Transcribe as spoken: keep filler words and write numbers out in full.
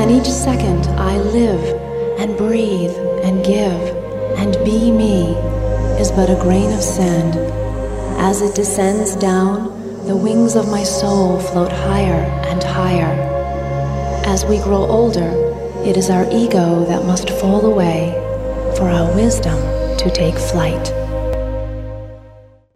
And each second I live and breathe and give and be me is but a grain of sand. As it descends down, the wings of my soul float higher and higher. As we grow older, it is our ego that must fall away for our wisdom to take flight.